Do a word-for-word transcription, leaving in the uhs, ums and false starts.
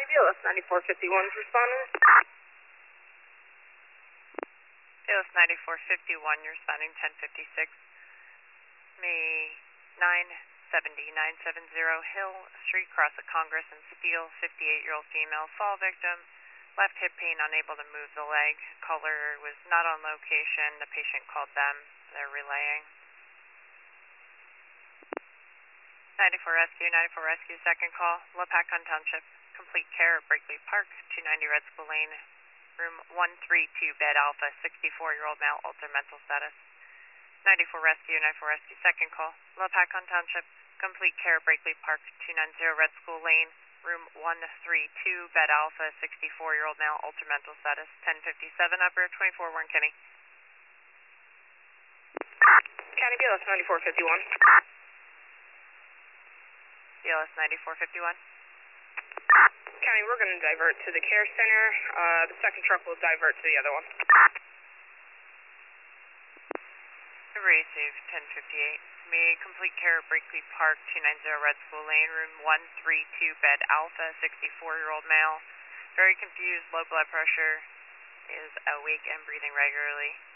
B L S ninety-four fifty-one is responding. B L S ninety-four fifty-one, you're responding ten fifty-six. May nine seventy, nine seventy Hill Street, cross at Congress and Steele, fifty-eight-year-old female, fall victim, left hip pain, unable to move the leg. Caller was not on location. The patient called them. They're relaying. ninety-four Rescue, ninety-four Rescue, second call. Lopakon Township, complete care at Breakley Park, two ninety Red School Lane, room one three two, bed alpha, sixty-four-year-old male, altered mental status. ninety-four Rescue, ninety-four Rescue, second call. Lopakon Township, complete care at Breakley Park, two ninety Red School Lane, room one three two, bed alpha, sixty-four-year-old male, altered mental status. ten fifty-seven, operator twenty-four, Warren County. County B L S ninety-four fifty-one. B L S ninety-four fifty-one. County, we're going to divert to the care center. Uh, the second truck will divert to the other one. Receive ten fifty-eight. May complete care at Breakley Park, two ninety Red School Lane, room one three two, bed alpha, sixty-four-year-old male. Very confused, low blood pressure, is awake and breathing regularly.